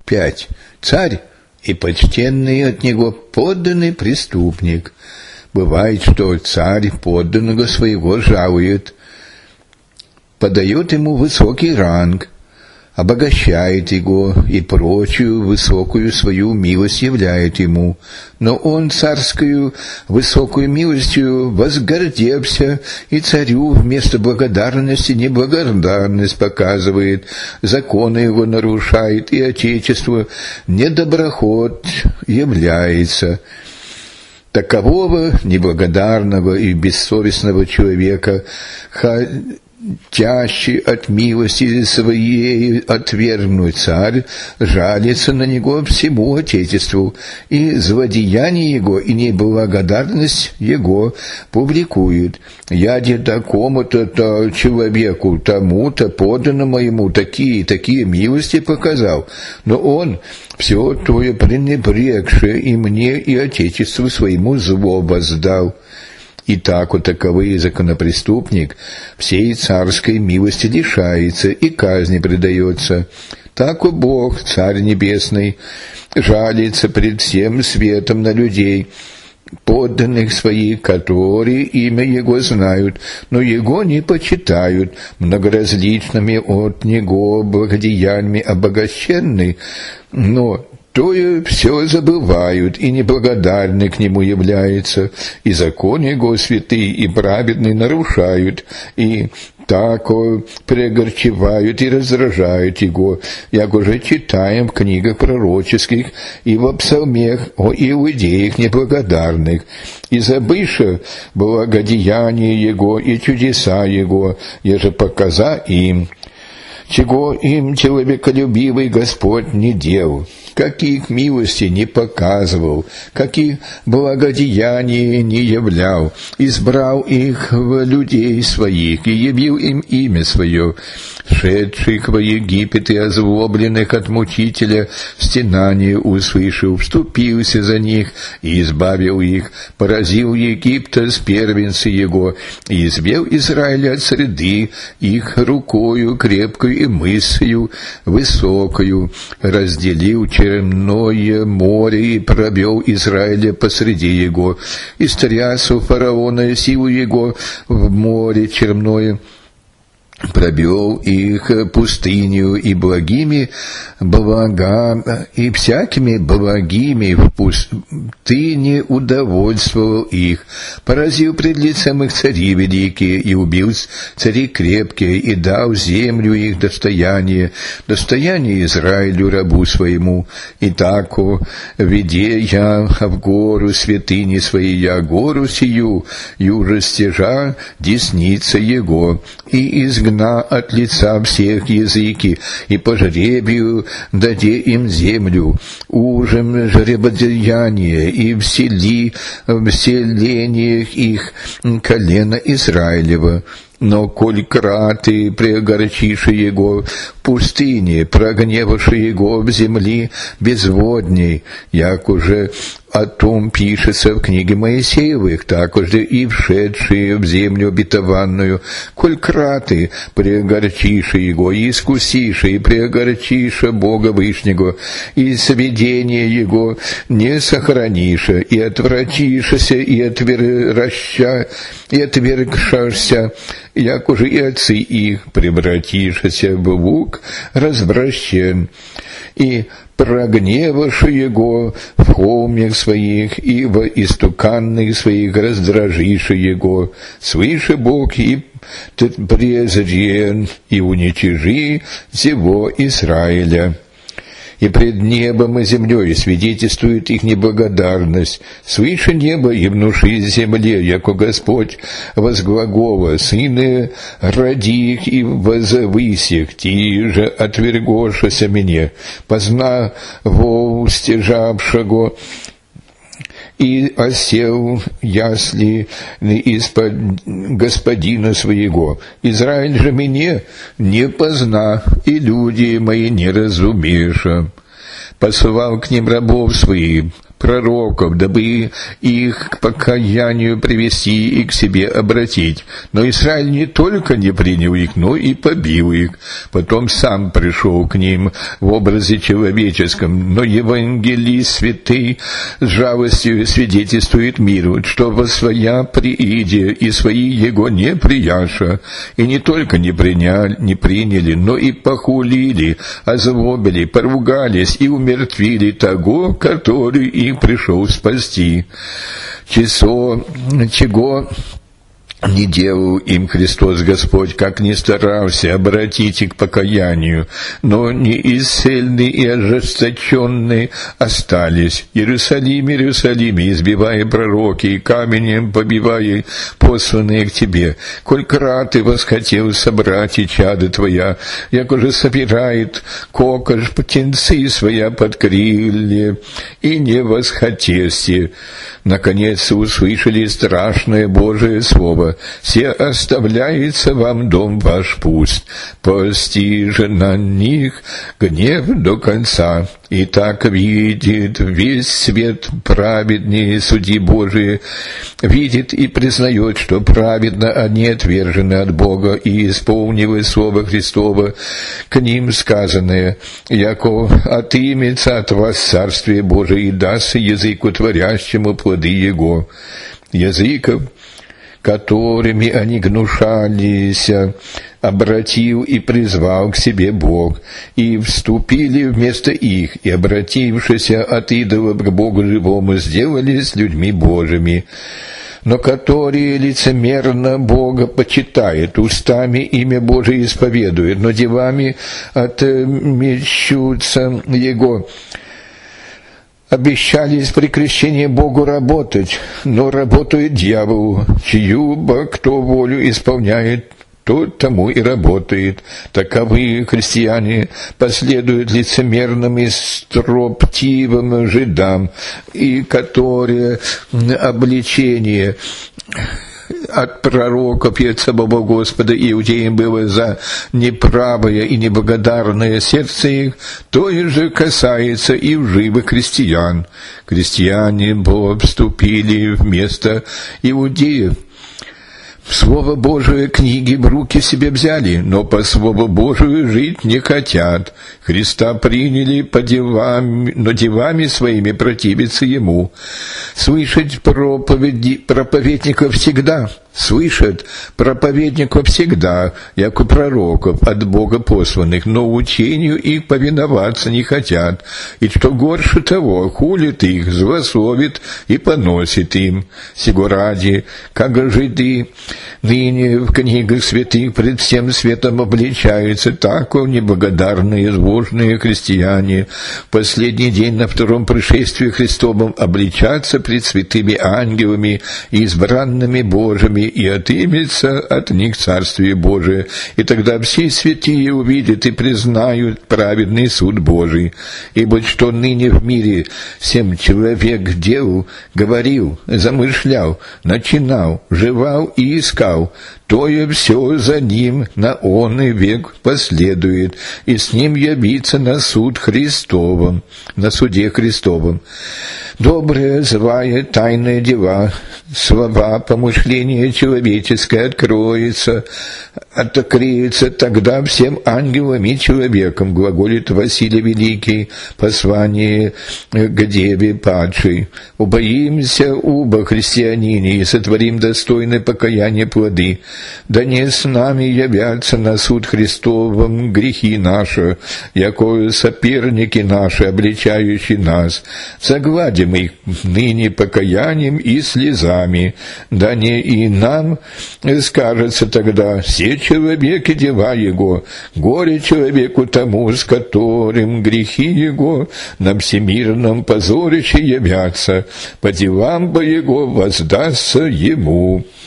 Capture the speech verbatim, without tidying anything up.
пять. Царь и почтенный от него подданный преступник. Бывает, что царь подданного своего жалует, подает ему высокий ранг, обогащает его и прочую высокую свою милость являет ему. Но он царскую высокую милостью возгордился, и царю вместо благодарности неблагодарность показывает, законы его нарушает, и отечеству недоброход является. Такового неблагодарного и бессовестного человека, хотящий от милости своей отвергнуть царь, жалится на него всему отечеству, и злодеяние его и неблагодарность его публикует. Я-де такому-то -то человеку, тому-то подданному ему такие такие милости показал, но он все твое пренебрегшее и мне, и отечеству своему зло воздал. И так вот таковый законопреступник всей царской милости лишается и казни предается. Так и Бог, Царь Небесный, жалится пред всем светом на людей, подданных своих, которые имя Его знают, но Его не почитают, многоразличными от Него благодеяниями обогащенны, но тое все забывают, и неблагодарны к Нему являются, и закон Его святый и праведный нарушают, и тако прегорчевают и раздражают Его, як уже читаем в книгах пророческих и в псалмах о иудеях неблагодарных, и забыша благодеяние Его и чудеса Его, еже показа им, чего им человеколюбивый Господь не делал, каких милости не показывал, каких благодеяний не являл, избрал их в людей своих и явил им имя свое, шедших во Египет и озлобленных от мучителя стенание услышал, вступился за них и избавил их, поразил Египта с первенца его и извел Израиля от среды их рукою крепкою и мыслью высокою, разделил черное море и провел Израиля посреди его, и стрясу фараона силу его в море черное, пробил их пустыню и благими блага, и всякими благими в пустыне удовольствовал их, поразил пред лицем их цари великие, и убил цари крепкие, и дал землю их достояние, достояние Израилю рабу своему. И тако веде я в гору святыни своей, я гору сию, ю растяжа десница его, и изгнал от лица всех языки, и по жребию даде им землю, ужем жребодеяние, и всели в селениях их колено Израилева. Но коль краты прегорчиши его в пустыне, прогневавши его в земли безводней, як уже о том пишется в книге Моисеевых, так уже и вшедшие в землю обетованную, коль краты прегорчиши его, и искусиши, и прегорчиши Бога Вышнего, и сведение его не сохранишь, и отвратишься, и отвергшься, и отвергшешься, як уже и отцы их превратишься в лук развращен, и прогневавши его в холмях своих, и в истуканных своих раздражиши его, свыше Бог и презрен, и уничижи всего Израиля. И пред небом и землей свидетельствует их неблагодарность. Свыше неба и внуши земле, яко Господь возглагола, сыны роди их и возвысь их, ти же отвергошися мне, позна во стяжавшего, и осел ясли из-под господина своего. Израиль же мне не позна, и люди мои не разумеешь. Посылал к ним рабов своих, пророков, дабы их к покаянию привести и к себе обратить. Но Израиль не только не принял их, но и побил их. Потом сам пришел к ним в образе человеческом. Но евангелист святый с жалостью свидетельствует миру, что во своя прииде и свои его не прияша, и не только не приняли, не приняли, но и похулили, озлобили, поругались и умертвили того, который их пришел спасти. Число, чего не делал им Христос Господь, как не старался обратить их к покаянию, но неисцельные и ожесточенные остались. Иерусалим, Иерусалим, избивая пророки и каменем побивая посланные к тебе. Коль краты восхотел собрать и чада твоя, як уже собирает кокош птенцы своя под крылья, и не восхотести. Наконец услышали страшное Божие Слово: «Се оставляется вам дом ваш пуст, пусти же на них гнев до конца». И так видит весь свет праведные судьи Божии, видит и признает, что праведно они отвержены от Бога, и исполнивая Слово Христово, к ним сказанное: «Яко отымется от вас Царствие Божие, и дастся языку творящему плоды Его». Языков, которыми они гнушались, обратил и призвал к себе Бог, и вступили вместо их, и, обратившись от идолов к Богу живому, сделались людьми Божьими. Но которые лицемерно Бога почитают, устами имя Божие исповедуют, но делами отмечутся Его. Обещались при крещении Богу работать, но работает дьяволу, чью бы кто волю исполняет, тот тому и работает. Таковы христиане последуют лицемерным и строптивым жидам, и которые обличение от пророков и от самого Господа иудеям было за неправое и неблагодарное сердце их, то и же касается и лживых крестьян. Крестьяне бы вступили вместо иудеев. Слово Божие книги в руки себе взяли, но по Слову Божию жить не хотят. Христа приняли по делам, но делами своими противятся Ему. Слышать проповеди проповедников всегда, слышат проповедников всегда, як у пророков от Бога посланных, но учению их повиноваться не хотят. И что горше того, хулит их, злословит и поносит им. Сего ради, как жиды ныне в книгах святых пред всем светом обличаются, так и неблагодарные зложные христиане в последний день на втором пришествии Христовом обличаться пред святыми ангелами и избранными Божьими, и отымется от них Царствие Божие, и тогда все святые увидят и признают праведный суд Божий. Ибо что ныне в мире всем человек делал, говорил, замышлял, начинал, жевал и искал, то и все за ним на онный век последует, и с ним явится на суд Христовом, на суде Христовом. Добрые, злая, тайные дела, слова, помышления человеческое откроется, откроется тогда всем ангелам и человеком, глаголит Василий Великий, послание к Деве падшей. Убоимся оба, христианине, и сотворим достойное покаяние плоды. Да не с нами явятся на суд Христовом грехи наши, яко соперники наши, обличающие нас. Загладим их ныне покаянием и слезами, да не и нам скажется тогда: все человеки дела его, горе человеку тому, с которым грехи его на всемирном позорище явятся, по делам бы его воздастся ему».